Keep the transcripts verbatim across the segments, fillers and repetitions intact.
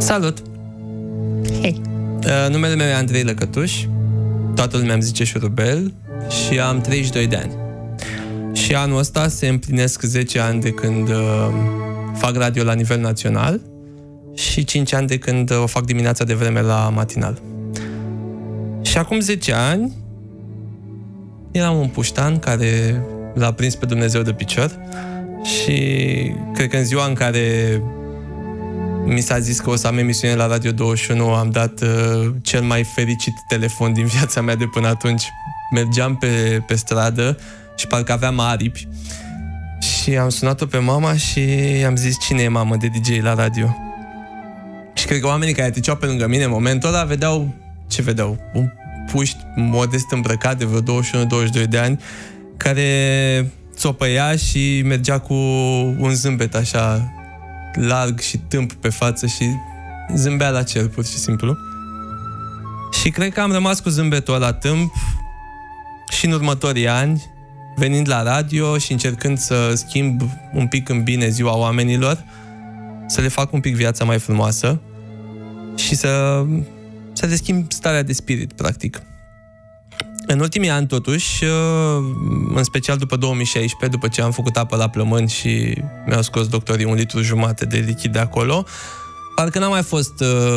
Salut! Hei! Uh, numele meu e Andrei Lăcătuș, toată lumea îmi zice Șurubel și am treizeci și doi de ani. Și anul ăsta se împlinesc zece ani de când uh, fac radio la nivel național și cinci ani de când uh, o fac dimineața de vreme la matinal. Și acum zece ani eram un puștan care l-a prins pe Dumnezeu de picior și cred că în ziua în care mi s-a zis că o să am emisiune la Radio douăzeci și unu, am dat uh, cel mai fericit telefon din viața mea de până atunci. Mergeam pe, pe stradă și parcă aveam aripi și am sunat-o pe mama și am zis: cine e mamă de D J la radio? Și cred că oamenii care treceau pe lângă mine în momentul ăla vedeau, ce vedeau? Un puști modest îmbrăcat de vreo douăzeci și unu douăzeci și doi de ani care țopăia și mergea cu un zâmbet așa larg și tâmp pe față și zâmbea la cer, pur și simplu. Și cred că am rămas cu zâmbetul ăla tâmp și în următorii ani, venind la radio și încercând să schimb un pic în bine ziua oamenilor, să le fac un pic viața mai frumoasă și să, să le schimb starea de spirit, practic. În ultimii ani, totuși, în special după două mii șaisprezece, după ce am făcut apă la plămâni și mi-au scos doctorii un litru jumate de lichid de acolo, parcă n-a mai fost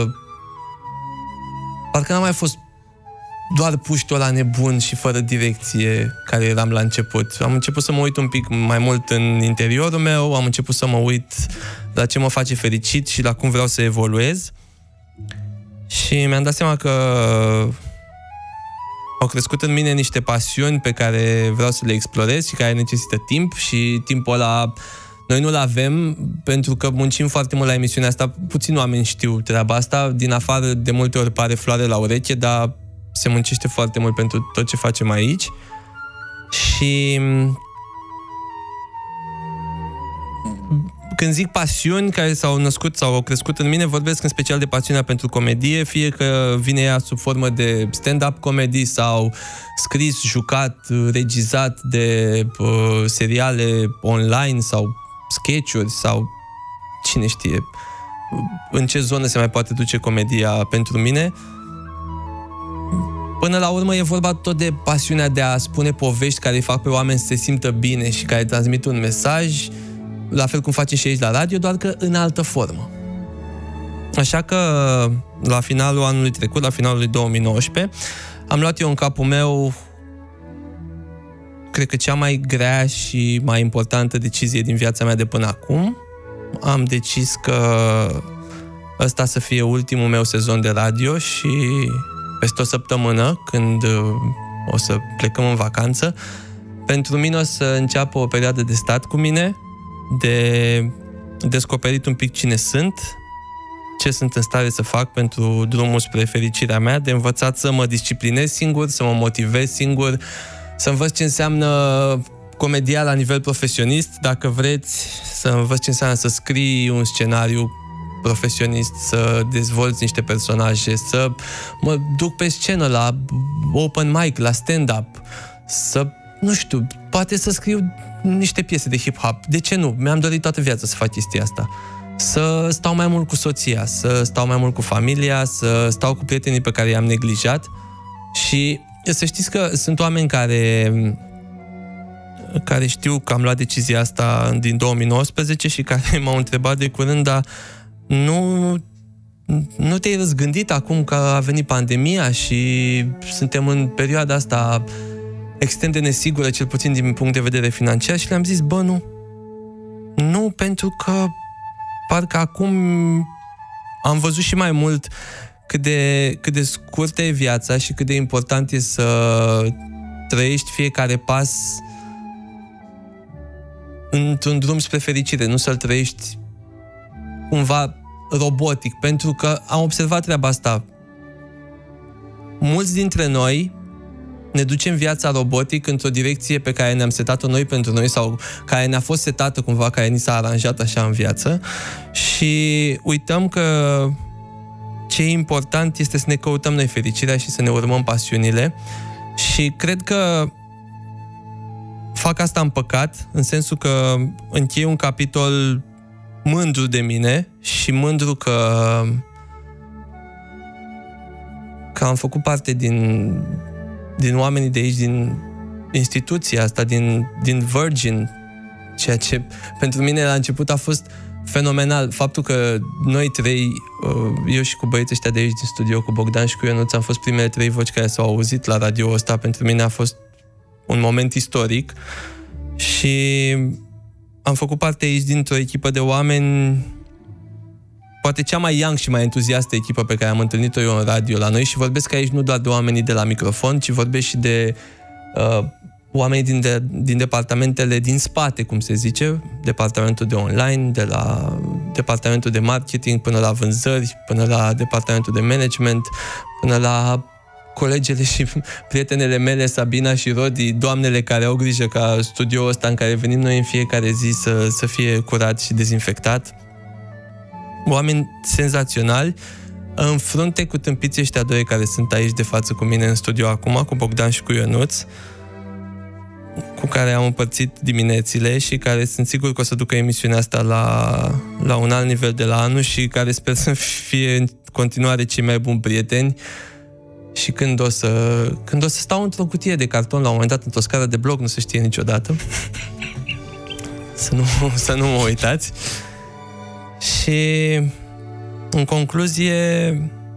parcă n-a mai fost doar puștul ăla nebun și fără direcție care eram la început. Am început să mă uit un pic mai mult în interiorul meu, am început să mă uit la ce mă face fericit și la cum vreau să evoluez. Și mi-am dat seama că au crescut în mine niște pasiuni pe care vreau să le explorez și care necesită timp și timpul ăla noi nu-l avem pentru că muncim foarte mult la emisiunea asta. Puțini oameni știu treaba asta. Din afară, de multe ori pare floare la ureche, dar se muncește foarte mult pentru tot ce facem aici. Și când zic pasiuni care s-au născut sau au crescut în mine, vorbesc în special de pasiunea pentru comedie, fie că vine ea sub formă de stand-up comedy sau scris, jucat, regizat de uh, seriale online sau sketch-uri sau cine știe în ce zonă se mai poate duce comedia pentru mine. Până la urmă e vorba tot de pasiunea de a spune povești care îi fac pe oameni să se simtă bine și care transmit un mesaj, la fel cum facem și aici la radio, doar că în altă formă. Așa că la finalul anului trecut, la finalul lui două mii nouăsprezece, am luat eu în capul meu, cred că cea mai grea și mai importantă decizie din viața mea de până acum. Am decis că ăsta să fie ultimul meu sezon de radio și peste o săptămână, când o să plecăm în vacanță, pentru mine o să înceapă o perioadă de stat cu mine, de descoperit un pic cine sunt, ce sunt în stare să fac pentru drumul spre fericirea mea, de învățat să mă disciplinez singur, să mă motivez singur, să învăț ce înseamnă comedia la nivel profesionist, dacă vreți, să învăț ce înseamnă să scrii un scenariu profesionist, să dezvolți niște personaje, să mă duc pe scenă la open mic, la stand-up, să, nu știu, poate să scriu niște piese de hip-hop. De ce nu? Mi-am dorit toată viața să fac chestia asta. Să stau mai mult cu soția, să stau mai mult cu familia, să stau cu prietenii pe care i-am neglijat. Și să știți că sunt oameni care care știu că am luat decizia asta din două mii nouăsprezece și care m-au întrebat de curând: dar nu, nu te-ai răzgândit acum că a venit pandemia și suntem în perioada asta extrem de nesigură, cel puțin din punct de vedere financiar? Și le-am zis: bă, nu. Nu, pentru că parcă acum am văzut și mai mult cât de, cât de scurtă e viața și cât de important e să trăiești fiecare pas într-un drum spre fericire, nu să-l trăiești cumva robotic, pentru că am observat treaba asta. Mulți dintre noi ne ducem viața robotic într-o direcție pe care ne-am setat-o noi pentru noi sau care ne-a fost setată cumva, care ni s-a aranjat așa în viață și uităm că ce e important este să ne căutăm noi fericirea și să ne urmăm pasiunile. Și cred că fac asta în păcat, în sensul că închei un capitol mândru de mine și mândru că că am făcut parte din, din oamenii de aici, din instituția asta, din, din Virgin, ceea ce pentru mine la început a fost fenomenal. Faptul că noi trei, eu și cu băieții ăștia de aici din studio, cu Bogdan și cu Ionuț, am fost primele trei voci care s-au auzit la radio ăsta, pentru mine a fost un moment istoric și am făcut parte aici dintr-o echipă de oameni, poate cea mai young și mai entuziastă echipă pe care am întâlnit-o eu în radio la noi, și vorbesc aici nu doar de oamenii de la microfon, ci vorbesc și de uh, oamenii din, de, din departamentele din spate, cum se zice, departamentul de online, de la departamentul de marketing, până la vânzări, până la departamentul de management, până la colegele și prietenele mele, Sabina și Rodi, doamnele care au grijă ca studioul ăsta în care venim noi în fiecare zi să, să fie curat și dezinfectat. Oameni senzaționali, în frunte cu tâmpiții ăștia doi care sunt aici de față cu mine în studio acum, cu Bogdan și cu Ionuț, cu care am împărțit diminețile și care sunt sigur că o să ducă emisiunea asta la, la un alt nivel de la anul și care sper să fie în continuare cei mai buni prieteni. Și când o să, când o să stau într-o cutie de carton la un moment dat, într-o scară de blog, nu se știe niciodată, să nu, să nu mă uitați. Și în concluzie,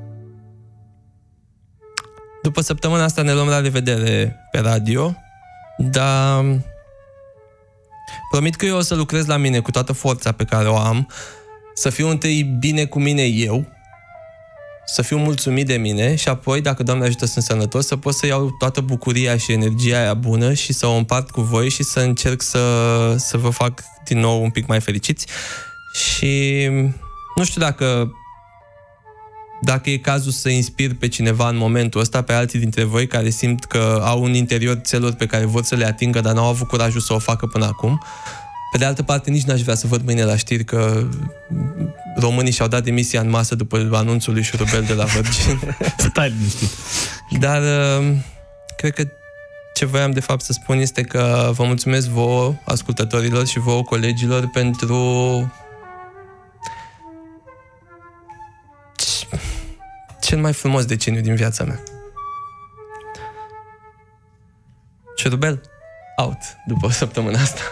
după săptămâna asta ne luăm la revedere pe radio, dar promit că eu o să lucrez la mine cu toată forța pe care o am, să fiu întâi bine cu mine eu, să fiu mulțumit de mine și apoi, dacă Doamne ajută, sunt sănătos, să pot să iau toată bucuria și energia aia bună și să o împart cu voi și să încerc să, să vă fac din nou un pic mai fericiți. Și nu știu dacă dacă e cazul să inspir pe cineva în momentul ăsta, pe alții dintre voi care simt că au în interior țeluri pe care vor să le atingă, dar n-au avut curajul să o facă până acum. Pe de altă parte, nici n-aș vrea să văd mâine la știri că românii și-au dat demisia în masă după anunțul lui Șurubel de la Virgin. Stai liniștit. Dar cred că ce voiam de fapt să spun este că vă mulțumesc vouă, ascultătorilor, și vouă, colegilor, pentru cel mai frumos deceniu din viața mea. Șurubel, out după săptămâna asta.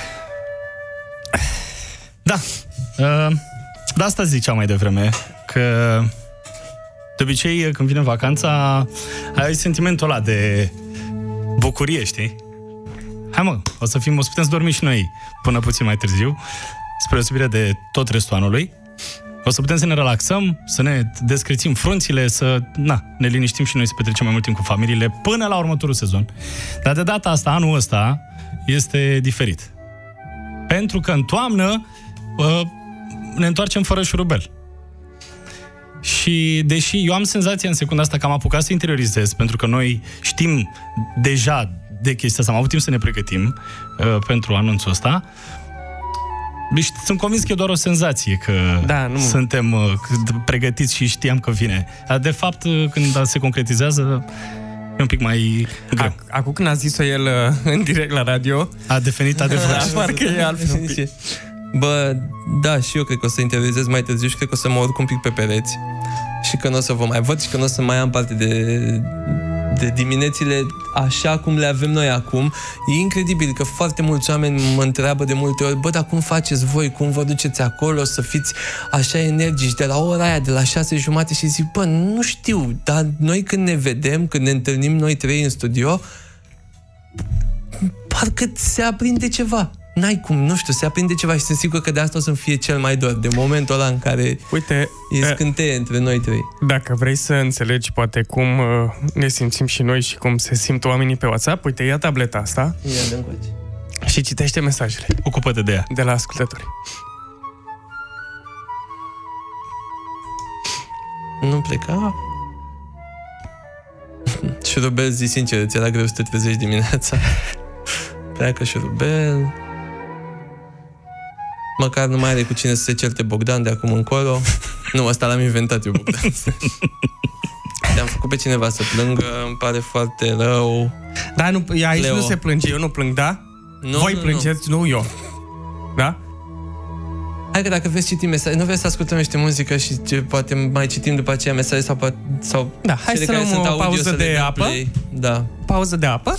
Da. Uh, de asta ziceam mai devreme, că de obicei când vine vacanța ai sentimentul ăla de bucurie, știi? Hai mă, o să fim, o să putem să dormim și noi până puțin mai târziu, spre deosebire de tot restul anului. O să putem să ne relaxăm, să ne descrețim frunțile, să na, ne liniștim și noi, să petrecem mai mult timp cu familiile până la următorul sezon. Dar de data asta, anul ăsta, este diferit. Pentru că în toamnă uh, ne întoarcem fără șurubel. Și deși eu am senzația în secunda asta că am apucat să interiorizez, pentru că noi știm deja de chestia asta, am avut timp să ne pregătim uh, pentru anunțul ăsta, deci sunt convins că e doar o senzație că da, nu... suntem uh, pregătiți și știam că vine. De fapt, când se concretizează, e un pic mai greu. Acum când a zis-o el uh, în direct la radio, a devenit adevărat. Parcă e altfel. Bă, da, și eu cred că o să interiorizez mai târziu și cred că o să mă urc un pic pe pereți și că nu o să vă mai văd și că nu o să mai am parte de, de diminețile așa cum le avem noi acum. E incredibil că foarte mulți oameni mă întreabă de multe ori: bă, dar cum faceți voi? Cum vă duceți acolo să fiți așa energici de la ora aia, de la șase jumate? Și zic, bă, nu știu, dar noi când ne vedem, când ne întâlnim noi trei în studio, parcă se aprinde ceva. N-ai cum, nu știu, se aprinde ceva și sunt sigur că de asta o să-mi fie cel mai dor, de momentul ăla în care uite, e scânteie între noi trei. Dacă vrei să înțelegi poate cum uh, ne simțim și noi și cum se simt oamenii pe WhatsApp, uite, ia tableta asta ia de încoace și citește mesajele. Ocupă-te de ea. De la ascultători. Nu pleca? Șurubel, zi sincer, ți era greu să te trezești dimineața? Pleacă Șurubel. Măcar nu mai are cu cine să se certe Bogdan de acum încolo. Nu, asta l-am inventat eu, Bogdan. Te-am făcut pe cineva să plângă, îmi pare foarte rău. Da, nu, aici Leo. Nu se plânge, eu nu plâng, da? Nu, Voi nu, plângeți, nu. nu eu. Da? Hai că dacă vreți citim mesaje, nu vreți să ascultăm niște muzică și ce, poate mai citim după aceea mesaje sau, sau da, hai să luăm o pauză de apă. Play. Da. Pauză de apă.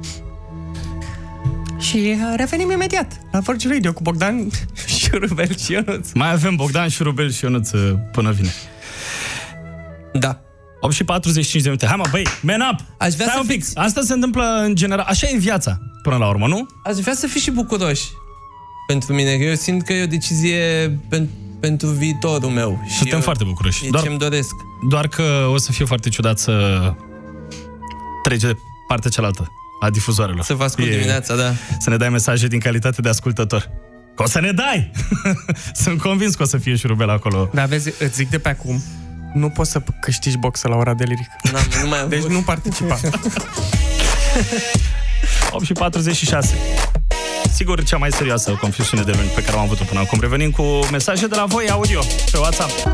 Și revenim imediat la Virgin Radio cu Bogdan Șurubel și Ionuț. Mai avem Bogdan Șurubel și Ionuț până vine. Da. opt și patruzeci și cinci de minute. Hai mă, băi, man up! Aș vrea Stai să un pic. fiți... Asta se întâmplă în general. Așa e viața, până la urmă, nu? Aș vrea să fiți și bucuroși pentru mine, că eu simt că e o decizie pen, pentru viitorul meu. Și suntem eu, foarte bucuroși. E doar, ce-mi doresc. Doar că o să fie foarte ciudat să trece de partea cealaltă a difuzoarelor. Să vă ascult e, dimineața, da. Să ne dai mesaje din calitate de ascultător. Că o să ne dai! Sunt convins că o să fie Șurubel acolo. Da, vezi, îți zic de pe acum, nu poți să câștigi boxă la ora de liric. Nu mai deci nu participa. opt și patruzeci și șase. Sigur, cea mai serioasă confesiune de luni pe care am avut-o până acum. Revenim cu mesaje de la voi audio pe WhatsApp.